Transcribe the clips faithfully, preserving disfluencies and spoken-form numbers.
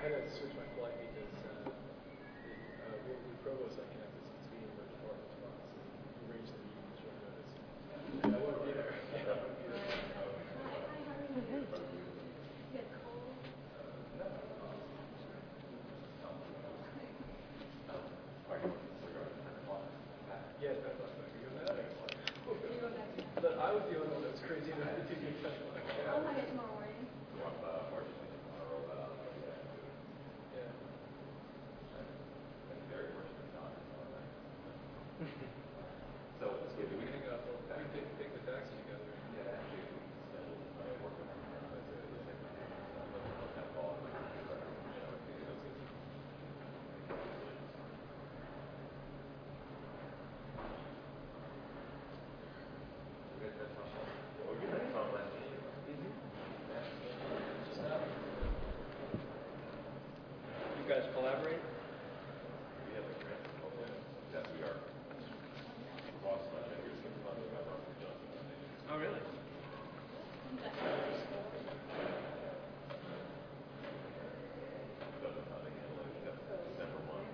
had to switch my flight because uh, the, uh, we, we provost on campus was meeting with the department tomorrow, so we arranged the meeting at short notice. And I wouldn't be there. I wouldn't be there. Yeah, ten o'clock. You go back. But I was the only one that was crazy enough to take your ten o'clock. I'll have it tomorrow morning. Yeah. So let's Yeah, we can hang out. We can take, take the taxi together. Yeah, actually, I work on You guys collaborate? We have a grant proposal. Yes, we are. Ross and I are here some money about Robert Johnson. Oh, really? But how they handle it, that's December one.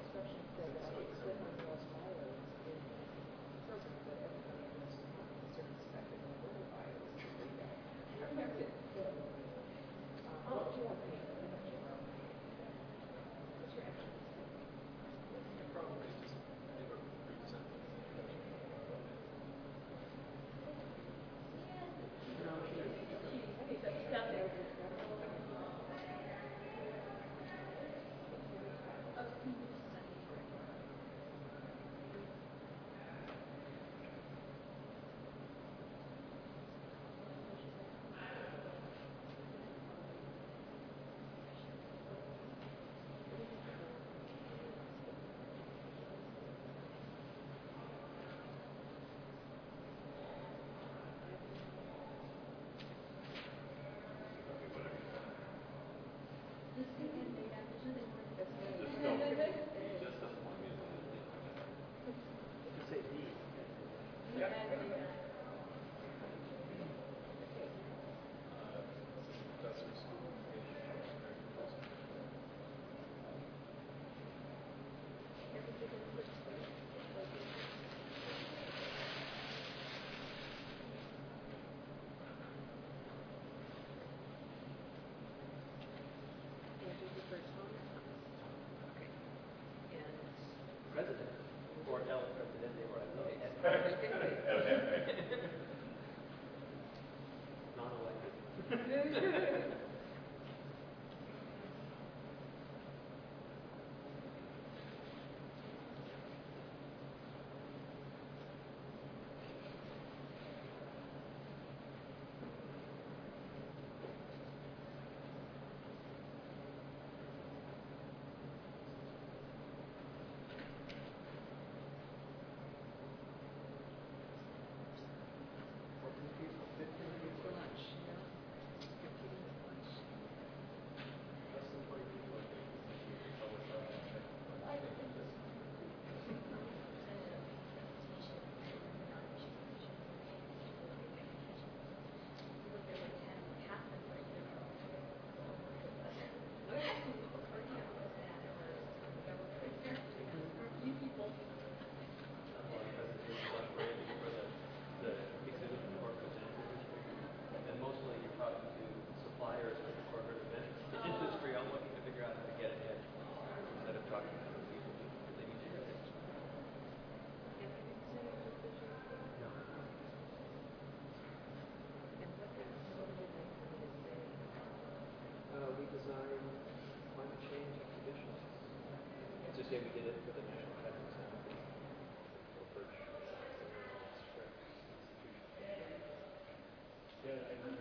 Probably just they were pretty simple. President, or El Presidente, or non-elected. Say we did it for the National Academy Center. Yeah, I remember.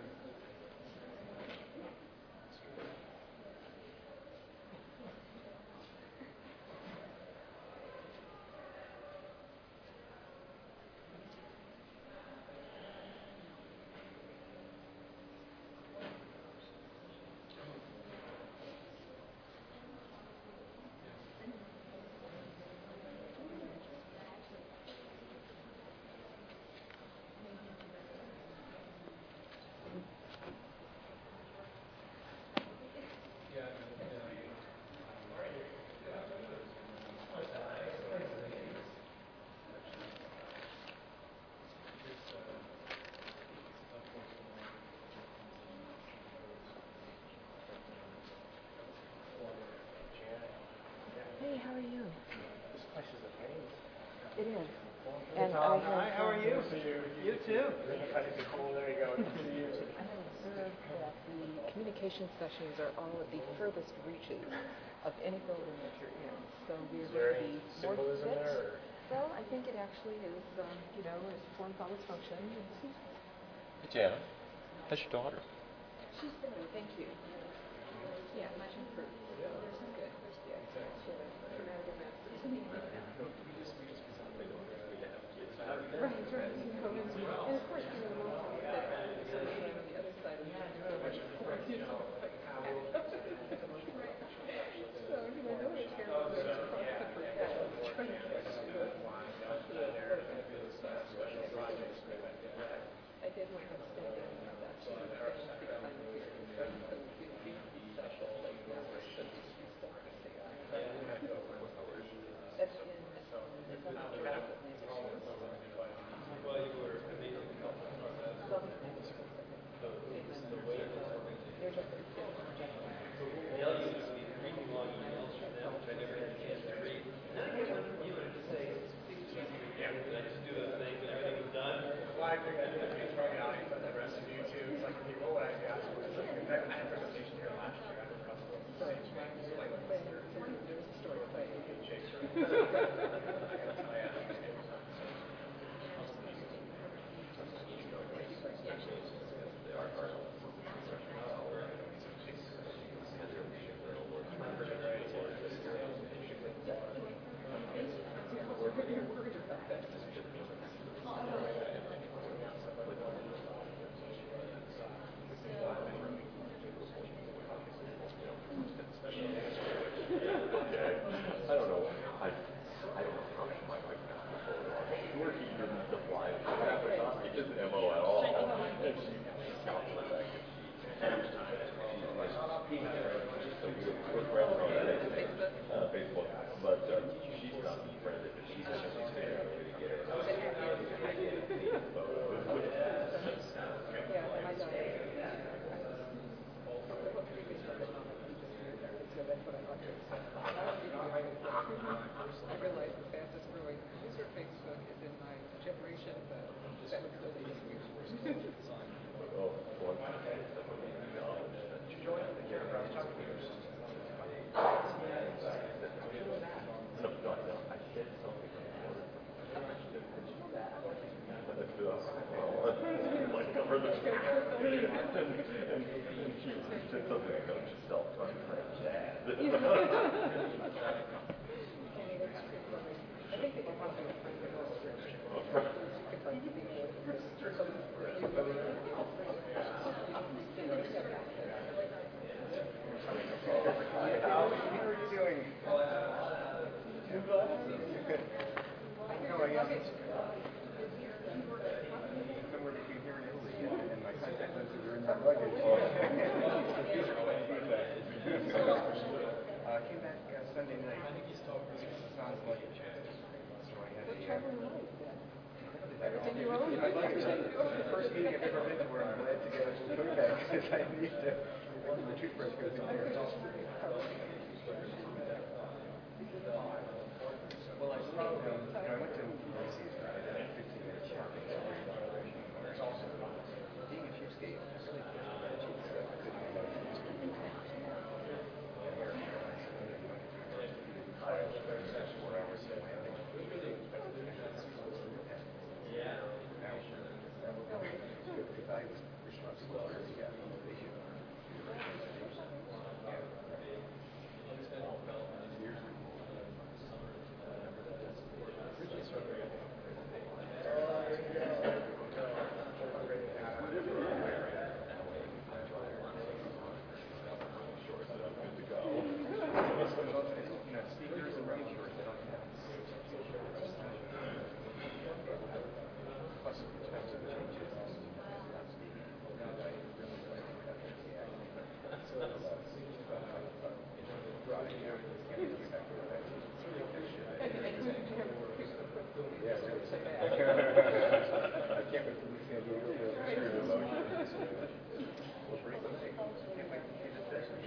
It is. Hey, And Tom. I have, Hi, how are um, you? See you. You too. Cool. There you go. Good to see you. I have observed that the communication sessions are all at the furthest reaches of any building that you're in. So we're Is there going to any be more symbolism fixed. there, or? Well, I think it actually is, um, you know, it performs all its function. Hey, Jana, how's your daughter? She's better, thank you. Yeah, much improved. Yeah. There's some good. Yeah, she had a traumatic event. Right, right, you know, and, and of course, you know, the mom was that sort of on the other side of the you know, like, so, you know, no one cares about this cross country head, trying to get to the, to the, I did want to say that she was special six times a year, so, you know, being special, like, yeah, so she's still going to say that. That's in, it's on the track of music shows. Well, you were amazing. Well, the thing is, they're just a bit more general. They'll use me reading long emails from them, which I never had a chance to read. And then I wanted you to say, yeah, and I just do those things and everything was done. Well, I figured I'd be throwing an audience on the rest of you too. It's like people would actually ask me. It's like, I had a presentation here last year. I don't know. So, like, there's a story to play. I don't know. I, I don't know how my wife got the photo. I'm sure he didn't apply for that, but not he didn't M O at all. And she got the fact that she, she's my, so we're friends on Facebook, uh, Facebook, but uh, she's not friended, but she's actually staying away to get her. I can't see the photo. Yeah, my daughter. So that's what I thought. I realize the fastest growing user Facebook is in my generation, but that was really weird. Oh, one time I said something in college that Did you join the Karen Brown talk to you? no, no, no, I said something important. Like cover the and, and she said something about yourself. I'm dad. I think they can probably find the most search. You can find the How are you doing? New glasses. No, I guess it's somewhere between here and Italy, and my contact lenses are in my luggage. uh, came back uh, Sunday night. Sounds like it. So I had a. Uh, Everything you own? My luggage. The first meeting I've ever been to where I'm glad to get a tote bag because I need to. The toothbrush goes in there. Well, I stayed, um, you know, I went to Macy's for a fifteen minute shopping spree. There's also, being a cheapskate, really pushed a lot of cheap stuff. I couldn't go to American Airlines. I went to file four hours in Miami. Yeah. Now, the guy was responsible for the uh, issue. Sneakers and running shorts, I don't have. Plus, expensive changes. Not speaking. I really like yeah, really. I can't wait to San Diego for a true emotion. We'll bring them. Can't wait to see the desert.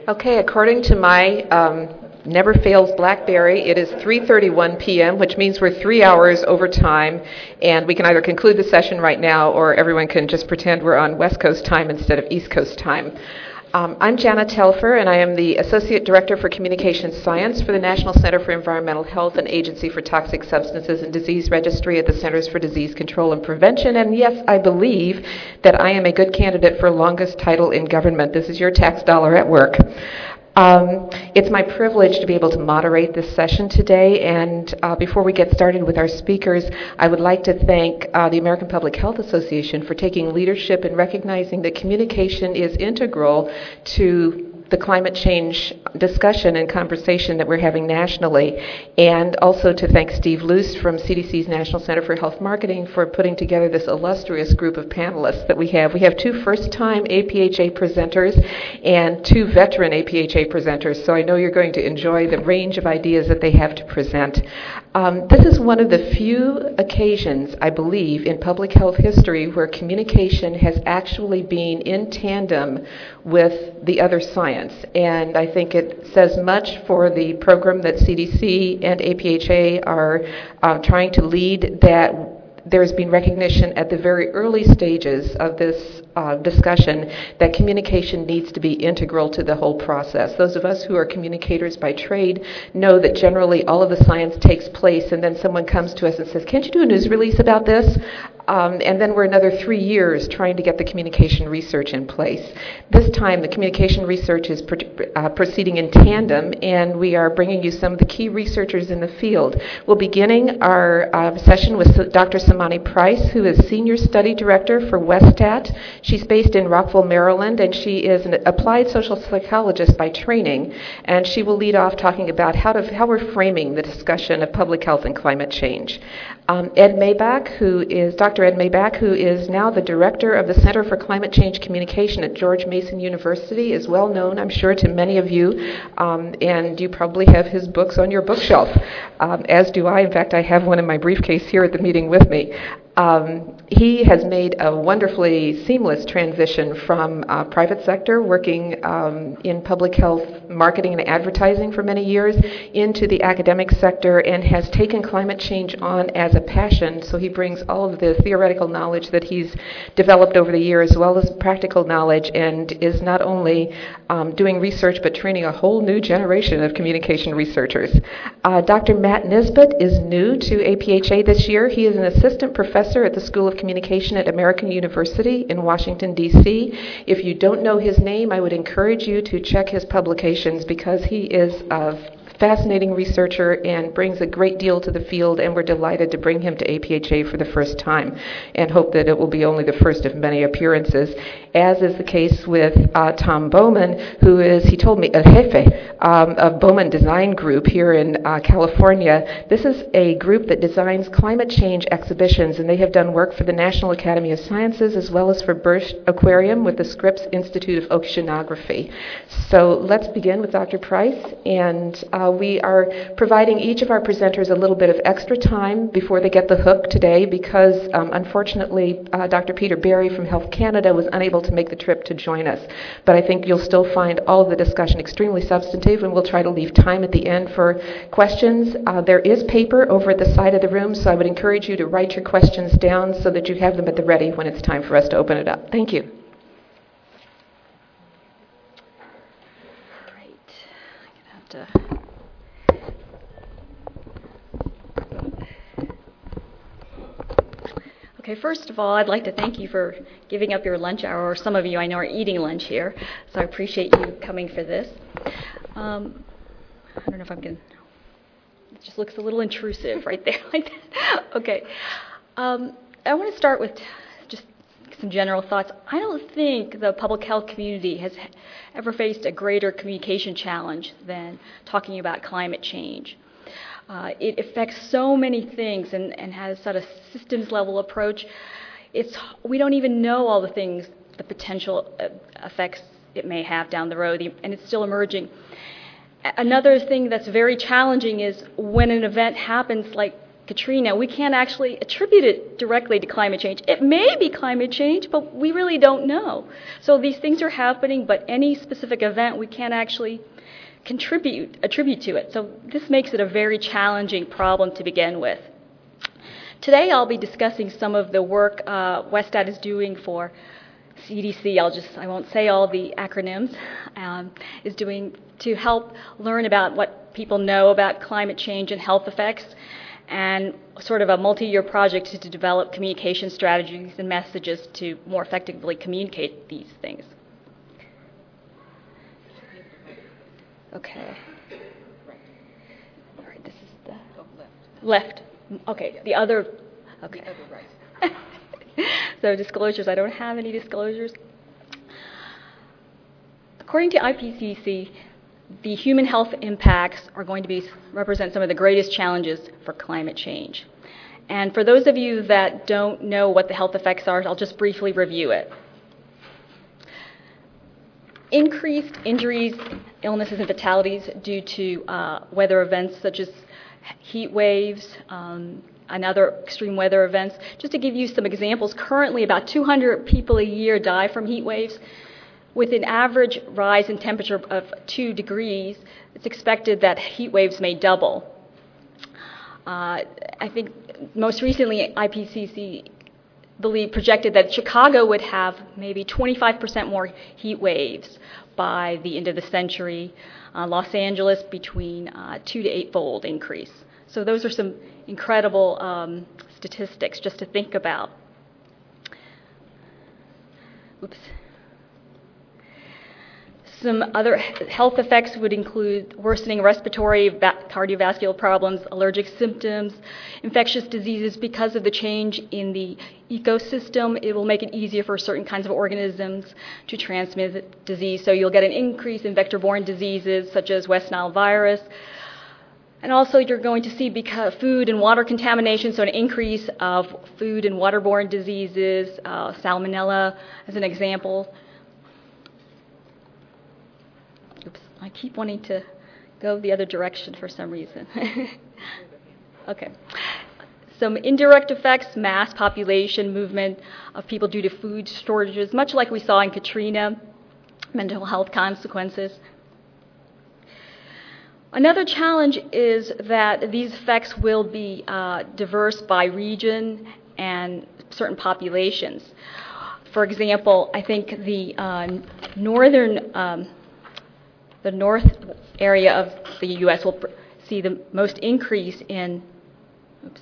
Okay, according to my um, never fails BlackBerry, it is three thirty-one p.m., which means we're three hours over time, and we can either conclude the session right now or everyone can just pretend we're on West Coast time instead of East Coast time. Um, I'm Jana Telfer, and I am the Associate Director for Communication Science for the National Center for Environmental Health and Agency for Toxic Substances and Disease Registry at the Centers for Disease Control and Prevention. And yes, I believe that I am a good candidate for longest title in government. This is your tax dollar at work. Um, it's my privilege to be able to moderate this session today, and uh, before we get started with our speakers, I would like to thank uh, the American Public Health Association for taking leadership in recognizing that communication is integral to the climate change discussion and conversation that we're having nationally, and also to thank Steve Luce from C D C's National Center for Health Marketing for putting together this illustrious group of panelists that we have. We have two first-time A P H A presenters and two veteran A P H A presenters, so I know you're going to enjoy the range of ideas that they have to present. Um, this is one of the few occasions, I believe, in public health history where communication has actually been in tandem with the other science. And I think it says much for the program that C D C and A P H A are uh, trying to lead, that there's been recognition at the very early stages of this uh, discussion that communication needs to be integral to the whole process. Those of us who are communicators by trade know that generally all of the science takes place and then someone comes to us and says, can't you do a news release about this? Um, and then we're another three years trying to get the communication research in place. This time, the communication research is pr- uh, proceeding in tandem, and we are bringing you some of the key researchers in the field. We're beginning our uh, session with Doctor Samani Price, who is Senior Study Director for WestStat. She's based in Rockville, Maryland, and she is an applied social psychologist by training, and she will lead off talking about how, to, how we're framing the discussion of public health and climate change. Um, Ed Maybach, who is Doctor Ed Maybach, who is now the director of the Center for Climate Change Communication at George Mason University, is well known, I'm sure, to many of you, um, and you probably have his books on your bookshelf, um, as do I. In fact, I have one in my briefcase here at the meeting with me. Um, he has made a wonderfully seamless transition from uh, private sector, working um, in public health marketing and advertising for many years, into the academic sector, and has taken climate change on as a passion. So he brings all of the theoretical knowledge that he's developed over the years, as well as practical knowledge, and is not only um, doing research, but training a whole new generation of communication researchers. Uh, Doctor Matt Nisbet is new to A P H A this year. He is an assistant professor at the School of Communication at American University in Washington, D C If you don't know his name, I would encourage you to check his publications, because he is a fascinating researcher and brings a great deal to the field, and we're delighted to bring him to A P H A for the first time and hope that it will be only the first of many appearances, as is the case with uh, Tom Bowman, who is, he told me, El Jefe um, of Bowman Design Group here in uh, California. This is a group that designs climate change exhibitions, and they have done work for the National Academy of Sciences as well as for Birch Aquarium with the Scripps Institute of Oceanography. So let's begin with Doctor Price, and uh, Uh, we are providing each of our presenters a little bit of extra time before they get the hook today, because um, unfortunately uh, Doctor Peter Barry from Health Canada was unable to make the trip to join us. But I think you'll still find all of the discussion extremely substantive, and we'll try to leave time at the end for questions. Uh, there is paper over at the side of the room, so I would encourage you to write your questions down so that you have them at the ready when it's time for us to open it up. Thank you. Great. I'm going to have to... Okay, first of all, I'd like to thank you for giving up your lunch hour, or some of you I know are eating lunch here, so I appreciate you coming for this. Um, I don't know if I'm going to, it just looks a little intrusive right there like that. Okay, um, I want to start with just some general thoughts. I don't think the public health community has ever faced a greater communication challenge than talking about climate change. Uh, it affects so many things and, and has sort of systems level approach. It's we don't even know all the things, the potential effects it may have down the road, and it's still emerging. Another thing that's very challenging is when an event happens like Katrina, we can't actually attribute it directly to climate change. It may be climate change, but we really don't know. So these things are happening, but any specific event we can't actually contribute, attribute to it. So this makes it a very challenging problem to begin with. Today I'll be discussing some of the work uh, WESTAT is doing for C D C, I'll just, I won't say all the acronyms, um, is doing to help learn about what people know about climate change and health effects, and sort of a multi-year project to, to develop communication strategies and messages to more effectively communicate these things. Okay. All right, this is the left. Okay, the other, okay. The other right. So disclosures, I don't have any disclosures. According to I P C C, the human health impacts are going to be represent some of the greatest challenges for climate change. And for those of you that don't know what the health effects are, I'll just briefly review it. Increased injuries, illnesses, and fatalities due to uh, weather events such as heat waves, um, and other extreme weather events. Just to give you some examples, currently about two hundred people a year die from heat waves. With an average rise in temperature of two degrees, it's expected that heat waves may double. Uh, I think most recently I P C C believe projected that Chicago would have maybe twenty-five percent more heat waves by the end of the century. Uh, Los Angeles between uh, two to eight-fold increase. So those are some incredible um, statistics just to think about. Oops. Some other health effects would include worsening respiratory, cardiovascular problems, allergic symptoms, infectious diseases. Because of the change in the ecosystem, it will make it easier for certain kinds of organisms to transmit disease. So you'll get an increase in vector-borne diseases such as West Nile virus. And also you're going to see because food and water contamination, so an increase of food and waterborne diseases, uh, salmonella as an example. Oops, I keep wanting to go the other direction for some reason. Okay. Some indirect effects, mass population movement of people due to food shortages, much like we saw in Katrina, mental health consequences. Another challenge is that these effects will be uh, diverse by region and certain populations. For example, I think the uh, northern um, The north area of the U S will pr- see the most increase in, oops,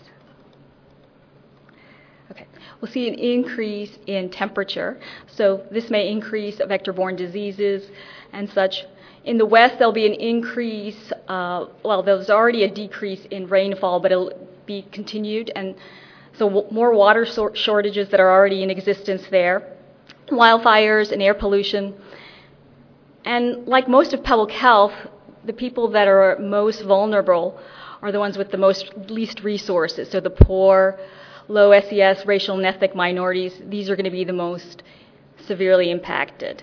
okay, we'll see an increase in temperature. So this may increase vector-borne diseases and such. In the west, there'll be an increase, uh, well, there's already a decrease in rainfall, but it'll be continued. And so w- more water so- shortages that are already in existence there, wildfires and air pollution. And like most of public health, the people that are most vulnerable are the ones with the most least resources. So the poor, low S E S, racial and ethnic minorities, these are going to be the most severely impacted.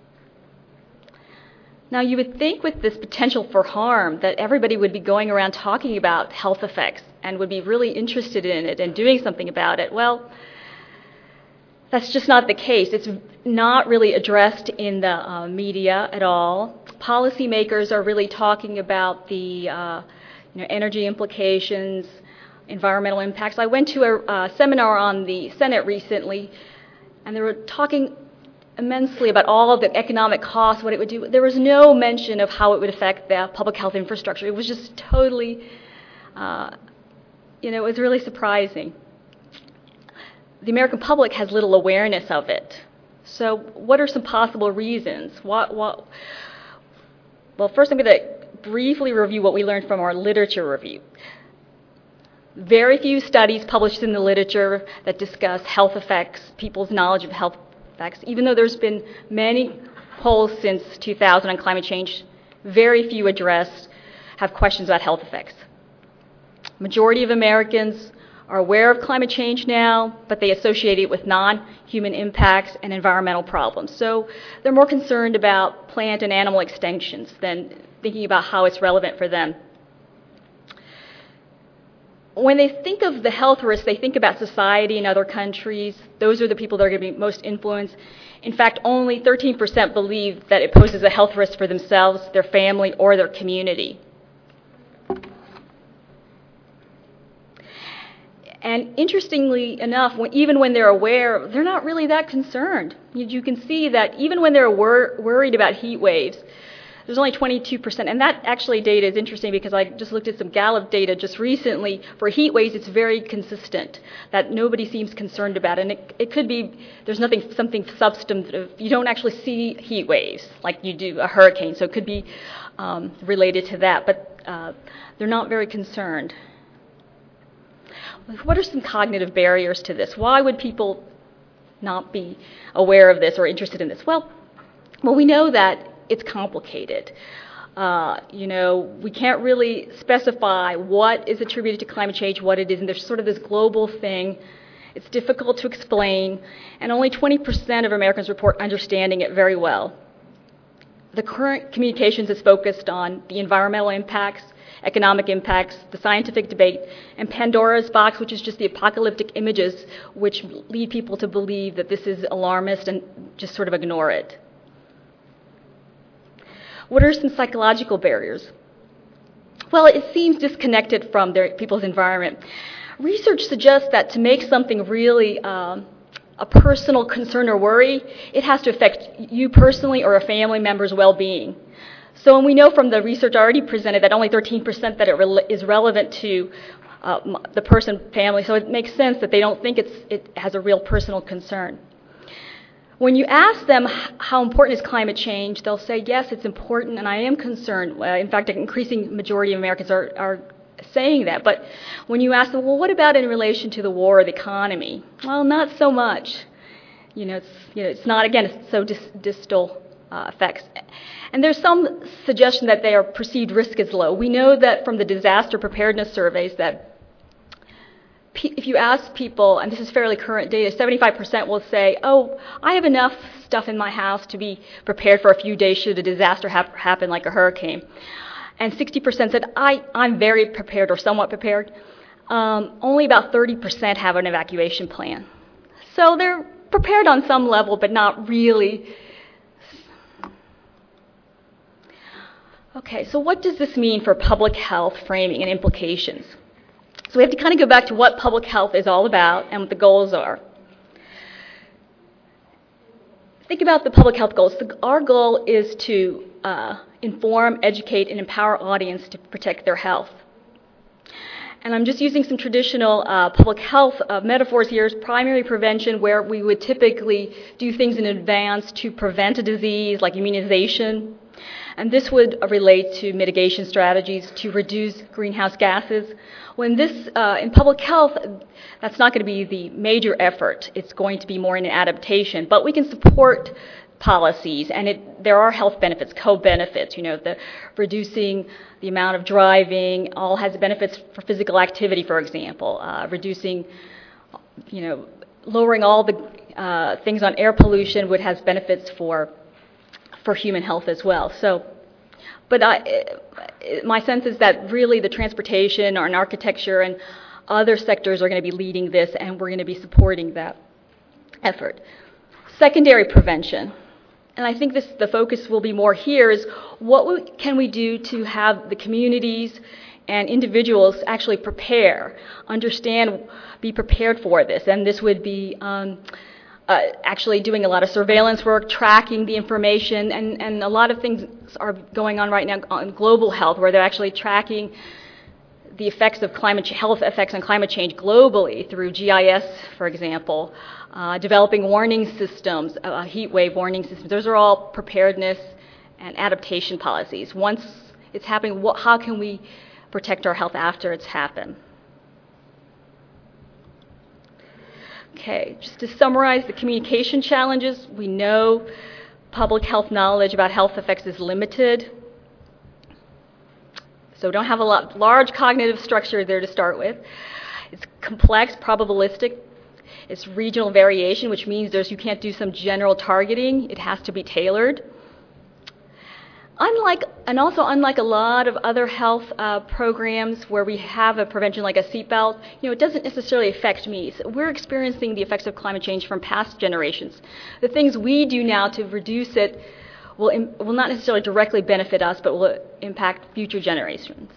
Now you would think with this potential for harm that everybody would be going around talking about health effects and would be really interested in it and doing something about it. Well, that's just not the case. It's not really addressed in the uh, media at all. Policymakers are really talking about the uh, you know, energy implications, environmental impacts. I went to a uh, seminar on the Senate recently, and they were talking immensely about all of the economic costs, what it would do. There was no mention of how it would affect the public health infrastructure. It was just totally, uh, you know, it was really surprising. The American public has little awareness of it. So what are some possible reasons? What, what, well, first I'm going to briefly review what we learned from our literature review. Very few studies published in the literature that discuss health effects, people's knowledge of health effects. Even though there's been many polls since two thousand on climate change, very few address have questions about health effects. Majority of Americans are aware of climate change now, but they associate it with non-human impacts and environmental problems. So they're more concerned about plant and animal extinctions than thinking about how it's relevant for them. when they think of the health risks, they think about society in other countries. Those are the people that are going to be most influenced. In fact, only thirteen percent believe that it poses a health risk for themselves, their family, or their community. And interestingly enough, when, even when they're aware, they're not really that concerned. You, you can see that even when they're wor- worried about heat waves, there's only twenty-two percent. And that actually data is interesting because I just looked at some Gallup data just recently. For heat waves, it's very consistent, that nobody seems concerned about it. And it, it could be there's nothing, something substantive. You don't actually see heat waves like you do a hurricane, so it could be um, related to that. But uh, they're not very concerned. What are some cognitive barriers to this? Why would people not be aware of this or interested in this? Well, well, we know that it's complicated. Uh, you know, we can't really specify what is attributed to climate change, what it isn't. There's sort of this global thing. It's difficult to explain, and only twenty percent of Americans report understanding it very well. The current communications is focused on the environmental impacts, economic impacts, the scientific debate, and Pandora's box, which is just the apocalyptic images which lead people to believe that this is alarmist and just sort of ignore it. What are some psychological barriers? Well, it seems disconnected from their, people's environment. Research suggests that to make something really um, a personal concern or worry, it has to affect you personally or a family member's well-being. So and we know from the research already presented that only thirteen percent that it re- is relevant to uh, the person, family, so it makes sense that they don't think it's, it has a real personal concern. When you ask them how important is climate change, they'll say, yes, it's important, and I am concerned. Uh, in fact, an increasing majority of Americans are, are saying that. But when you ask them, well, what about in relation to the war or the economy? Well, not so much. You know, it's, you know, it's not, again, it's so dis- distal uh, effects. And there's some suggestion that their perceived risk is low. We know that from the disaster preparedness surveys that if you ask people, and this is fairly current data, seventy-five percent will say, oh, I have enough stuff in my house to be prepared for a few days should a disaster hap- happen like a hurricane. And sixty percent said, I, I'm very prepared or somewhat prepared. Um, only about thirty percent have an evacuation plan. So they're prepared on some level, but not really. Okay, so what does this mean for public health framing and implications? So we have to kind of go back to what public health is all about and what the goals are. Think about the public health goals. The, our goal is to uh, inform, educate, and empower audience to protect their health. And I'm just using some traditional uh, public health uh, metaphors here. Primary prevention, where we would typically do things in advance to prevent a disease, like immunization. And this would relate to mitigation strategies to reduce greenhouse gases. When this, uh, in public health, that's not going to be the major effort. It's going to be more in an adaptation. But we can support policies, and it, there are health benefits, co-benefits. You know, the reducing the amount of driving all has benefits for physical activity, for example. Uh, reducing, you know, lowering all the uh, things on air pollution would have benefits for for human health as well. So, but I, my sense is that really the transportation or an architecture and other sectors are going to be leading this, and we're going to be supporting that effort. Secondary prevention, and I think this the focus will be more here, is what we, can we do to have the communities and individuals actually prepare, understand, be prepared for this, and this would be um, Uh, actually doing a lot of surveillance work, tracking the information, and, and a lot of things are going on right now on global health, where they're actually tracking the effects of climate ch- health effects on climate change globally through G I S, for example, uh, developing warning systems, uh, heat wave warning systems. Those are all preparedness and adaptation policies. Once it's happening, what, how can we protect our health after it's happened? Okay, just to summarize the communication challenges, we know public health knowledge about health effects is limited. So we don't have a lot, large cognitive structure there to start with. It's complex, probabilistic. It's regional variation, which means there's you can't do some general targeting. It has to be tailored. Unlike, and also unlike a lot of other health uh, programs where we have a prevention like a seatbelt, you know, it doesn't necessarily affect me. So we're experiencing the effects of climate change from past generations. The things we do now to reduce it will, im- will not necessarily directly benefit us, but will impact future generations.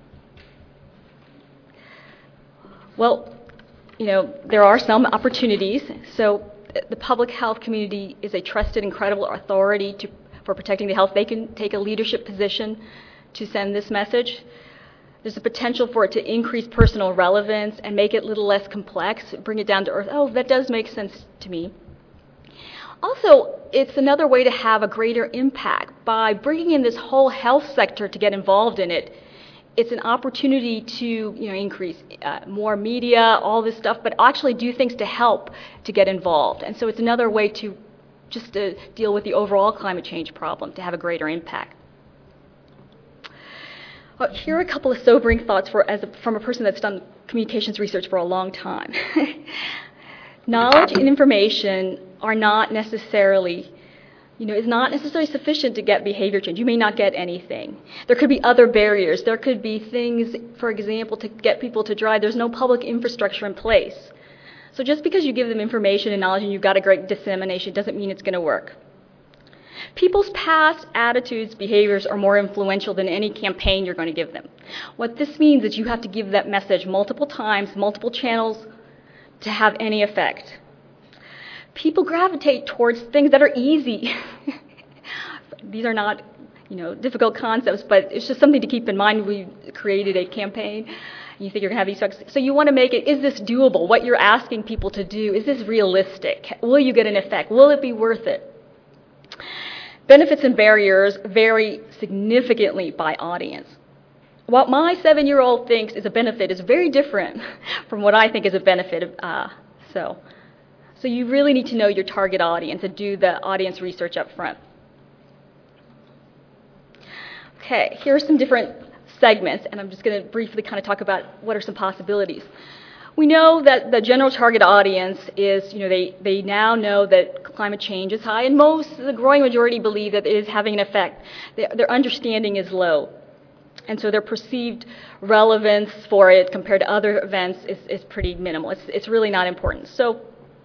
Well, you know, there are some opportunities. So the public health community is a trusted and credible authority to for protecting the health. They can take a leadership position to send this message. There's a potential for it to increase personal relevance and make it a little less complex, bring it down to earth. Oh, that does make sense to me. Also, it's another way to have a greater impact. By bringing in this whole health sector to get involved in it, it's an opportunity to, you know, increase uh, more media, all this stuff, but actually do things to help to get involved. And so it's another way to just to deal with the overall climate change problem, to have a greater impact. Well, here are a couple of sobering thoughts for, as a, from a person that's done communications research for a long time. Knowledge and information are not necessarily, you know, is not necessarily sufficient to get behavior change. You may not get anything. There could be other barriers. There could be things, for example, to get people to drive. There's no public infrastructure in place. So just because you give them information and knowledge and you've got a great dissemination doesn't mean it's going to work. People's past attitudes, behaviors are more influential than any campaign you're going to give them. What this means is you have to give that message multiple times, multiple channels to have any effect. People gravitate towards things that are easy. These are not, you know, difficult concepts, but it's just something to keep in mind when we created a campaign. You think you're going to have these effects. So you want to make it, is this doable? What you're asking people to do, is this realistic? Will you get an effect? Will it be worth it? Benefits and barriers vary significantly by audience. What my seven-year-old thinks is a benefit is very different from what I think is a benefit. Uh, so, so you really need to know your target audience and do the audience research up front. Okay, here are some different segments, and I'm just going to briefly kind of talk about what are some possibilities. We know that the general target audience is, you know, they, they now know that climate change is high, and most, the growing majority believe that it is having an effect. Their, their understanding is low, and so their perceived relevance for it compared to other events is, is pretty minimal. It's, it's really not important. So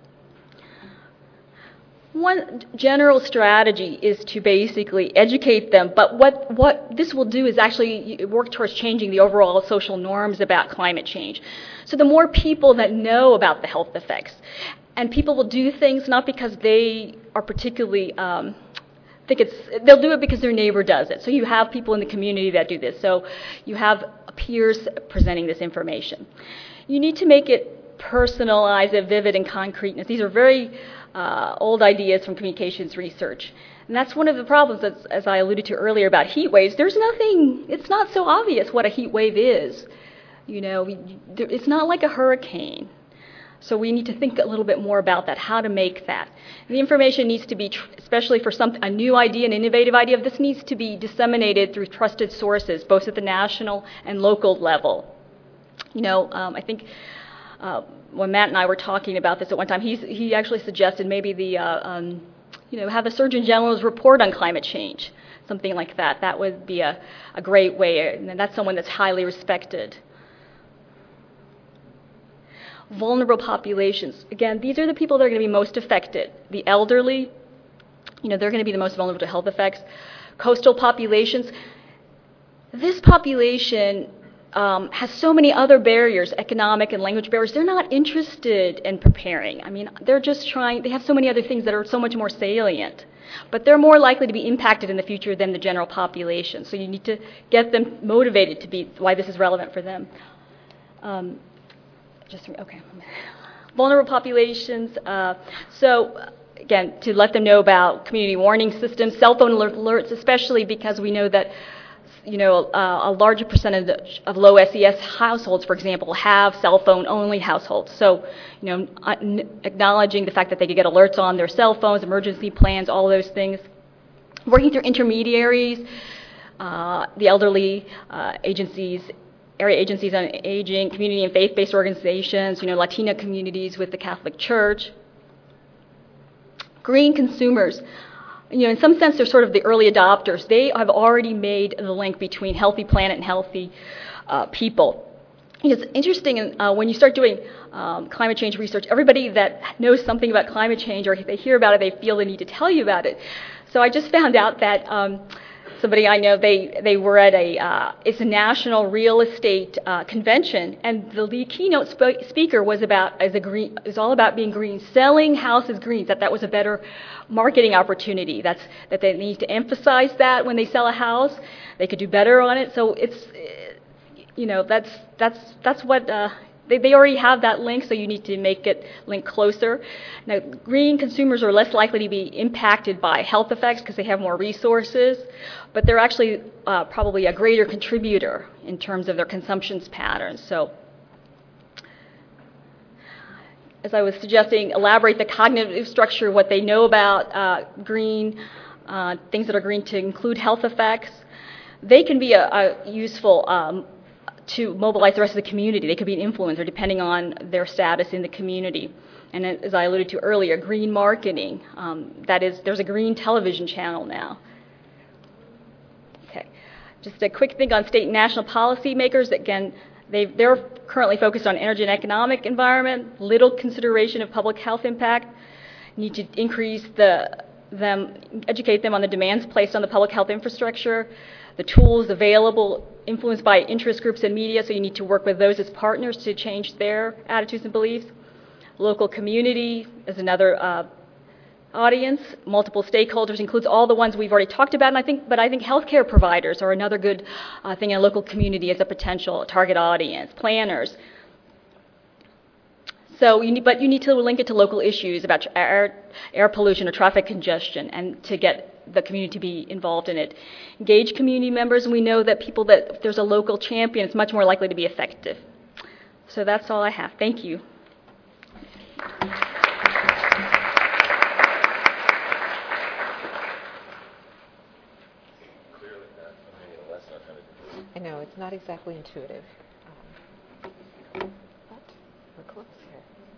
one general strategy is to basically educate them, but what, what this will do is actually work towards changing the overall social norms about climate change. So the more people that know about the health effects, and people will do things not because they are particularly, um, think it's, they'll do it because their neighbor does it. So you have people in the community that do this. So you have peers presenting this information. You need to make it personalize it, vivid, and concreteness. These are very uh, old ideas from communications research. And that's one of the problems, as, as I alluded to earlier about heat waves. There's nothing, it's not so obvious what a heat wave is. You know, it's not like a hurricane. So we need to think a little bit more about that, how to make that. And the information needs to be, tr- especially for some, a new idea, an innovative idea, this needs to be disseminated through trusted sources, both at the national and local level. You know, um, I think uh, when Matt and I were talking about this at one time, he's, he actually suggested maybe the, uh, um, you know, have the Surgeon General's report on climate change, something like that. That would be a, a great way, and that's someone that's highly respected. Vulnerable populations. Again, these are the people that are going to be most affected. The elderly, you know, they're going to be the most vulnerable to health effects. Coastal populations. This population um, has so many other barriers, economic and language barriers. They're not interested in preparing. I mean, they're just trying, they have so many other things that are so much more salient. But they're more likely to be impacted in the future than the general population. So you need to get them motivated to be why this is relevant for them. Um, Just okay. Vulnerable populations. Uh, so again, to let them know about community warning systems, cell phone alert, alerts, especially because we know that you know uh, a larger percentage of low S E S households, for example, have cell phone only households. So you know, acknowledging the fact that they could get alerts on their cell phones, emergency plans, all those things. Working through intermediaries, uh, the elderly uh, agencies. Area agencies on aging, community and faith-based organizations, you know, Latina communities with the Catholic Church. Green consumers. you know, in some sense, they're sort of the early adopters. They have already made the link between healthy planet and healthy uh, people. It's interesting uh, when you start doing um, climate change research, everybody that knows something about climate change or if they hear about it, they feel the need to tell you about it. So I just found out that um, somebody I know, they, they were at a, uh, it's a national real estate uh, convention, and the lead keynote sp- speaker was about, as a green, is all about being green, selling houses green, that that was a better marketing opportunity. That's, that they need to emphasize that when they sell a house, they could do better on it. So it's, you know, that's that's that's what uh, they they already have that link. So you need to make it link closer. Now, green consumers are less likely to be impacted by health effects because they have more resources, but they're actually uh, probably a greater contributor in terms of their consumption patterns. So, as I was suggesting, elaborate the cognitive structure, what they know about uh, green, uh, things that are green to include health effects. They can be a, a useful um, to mobilize the rest of the community. They could be an influencer depending on their status in the community. And as I alluded to earlier, green marketing. Um, that is, there's a green television channel now. Okay. Just a quick thing on state and national policymakers. Again, they've, they're currently focused on energy and economic environment, little consideration of public health impact. Need to increase the them, educate them on the demands placed on the public health infrastructure, the tools available, influenced by interest groups and media, so you need to work with those as partners to change their attitudes and beliefs. Local community is another uh, audience. Multiple stakeholders includes all the ones we've already talked about, and I think, but I think healthcare providers are another good uh, thing in a local community as a potential target audience. Planners. So, you need, but you need to link it to local issues about air, air pollution or traffic congestion, and to get the community to be involved in it. Engage community members, and we know that people that, if there's a local champion, it's much more likely to be effective. So that's all I have. Thank you. I know, it's not exactly intuitive.